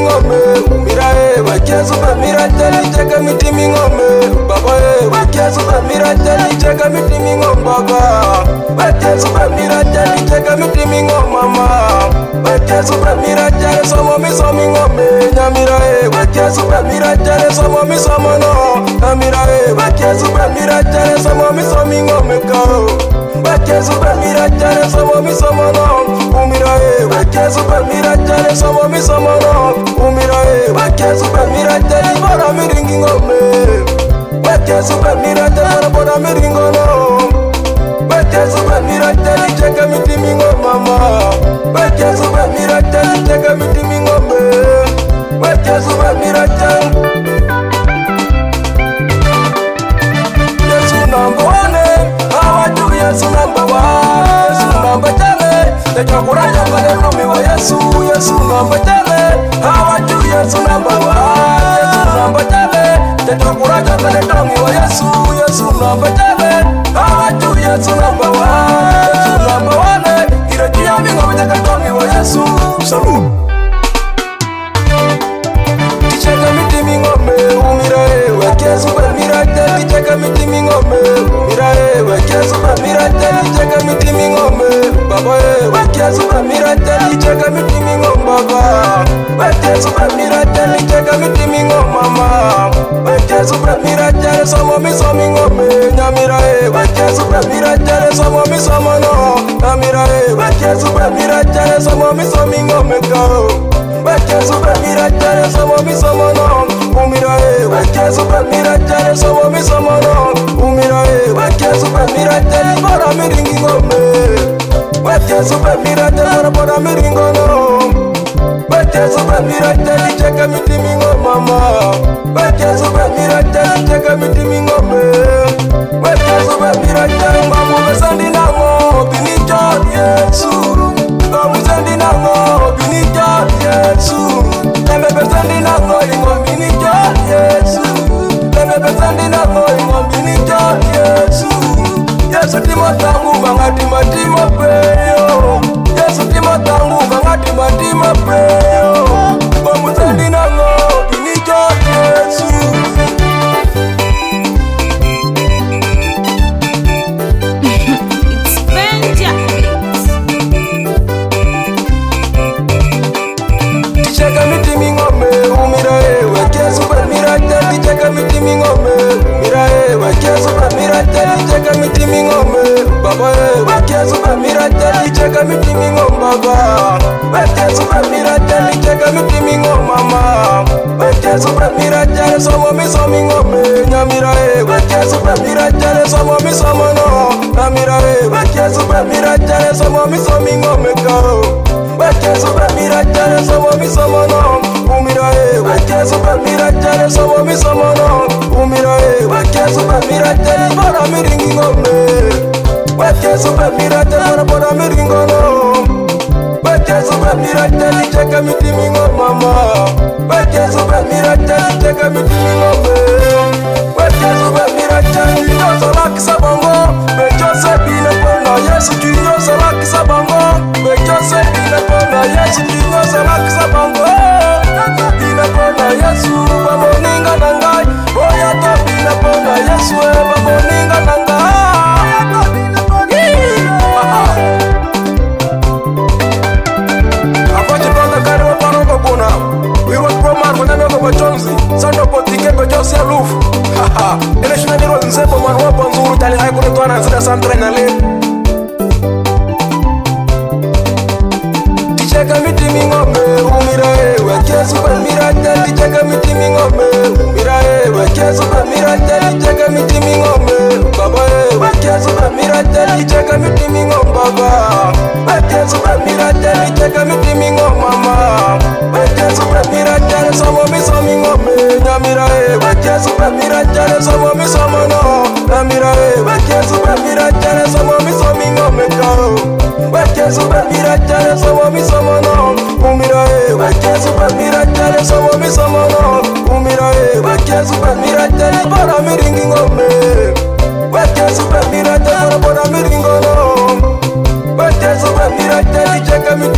ngome umirae wakezu bamirateli cheka mitimi ngome baba wakezu bamirateli cheka mitimi ngome baba wakezu bamirateli cheka mitimi ngome mama wakezu bamirateli somo misomi ngome nyamirae wakezu bamirateli somo misomo no nyamirae wakezu bamirateli somo misomi ngome kao wakezu bamirateli somo misomo no umirae wakezu bamirateli somo misomo no umirae wakezu bamirateli bora miringi ngome wakezu bamirateli bora miringo no wakezu bamirateli cheka mitimi ngome mama wakezu bamirateli cheka mitimi ngome wakezu bamirateli Yesu number one awatu Yesu number one Yesu number tele Tejokura jangale rumi wa Yesu Yesu number tele awatu Yesu number one Yesu number tele Tejokura jangale rumi wa Yesu Yesu number tele awatu Yesu number one Yesu number one Irejia mingo mtaka rumi wa Yesu Salud Ticheka mitimi ngome umirae wakezu bamirateli cheka mitimi ngome umirae wakezu bamirateli cheka mitimi ngome baba wakezu bamirateli cheka mitimi ngome baba wakezu bamirateli cheka mitimi ngome mama wakezu bamirateli somo misomi ngome nyamirae wakezu bamirateli somo misomo no nyamirae wakezu bamirateli somo misomi ngome kao wakezu bamirateli somo misomo no umirae wakezu bamirateli somo misomo no umirae wakezu bamirateli bora miringi ngome wakezu bamirateli bora miringo no wakezu bamirateli cheka mitimi ngome mama wakezu bamirateli cheka mitimi ngome wakezu bamirateli mamu besandi nango binicho Yesu mamu besandi nango binicho Yesu Leme besandi nango ingombi ni Yesu Leme besandi nango ingombi ni Yesu Yesu timotangu bangati matima peyo Yesu timotangu bangati matima peyo Mamu besandi nango bini Yesu It's Benjamin. Ticheka mitimi ngome umirae wakezu bamirateli cheka mitimi ngome umirae wakezu bamirateli cheka mitimi ngome baba wakezu bamirateli cheka mitimi ngome baba wakezu bamirateli cheka mitimi ngome mama wakezu bamirateli somo misomi ngome nyamirae wakezu bamirateli somo misomo no nyamirae wakezu bamirateli somo misomi ngome kao wakezu bamirateli somo misomo no umirae wakezu bamirateli somo misomo no umirae wakezu bamirateli bora miringi ngome wakezu bamirateli bora miringo no wakezu bamirateli cheka mitimi ngome mama wakezu bamirateli cheka mitimi ngome wakezu bamirateli yozola kisabongo bejose bine pona Yesu yozola kisabongo bejose bine pona Yesu yozola kisabongo bine pona Yesu bamoninga nangai oya to bine pona Yesu bamoninga nangai Afache panda kare wa parongo kuna Wiwa promar kwa nanogo bachonzi Sando potike bejosi ya lufu Ele shuna niro nzebo manuwa panzuru Tali hai kune tuwana zida santra ina le Ticheka mitimi ngome umirae wakezu bamirateli cheka mitimi ngome umirae wakezu bamirateli cheka mitimi ngome baba wakezu bamirateli cheka mitimi ngome baba wakezu bamirateli cheka mitimi ngome mama wakezu bamirateli somo misomi ngome nyamirae wakezu bamirateli somo misomo no nyamirae wakezu bamirateli somo misomi ngome kao wakezu bamirateli somo misomo no umirae wakezu bamirateli somo misomo no umirae wakezu bamirateli bora miringi ngome wakezu bamirateli bora miringo no wakezu bamirateli cheka mitimi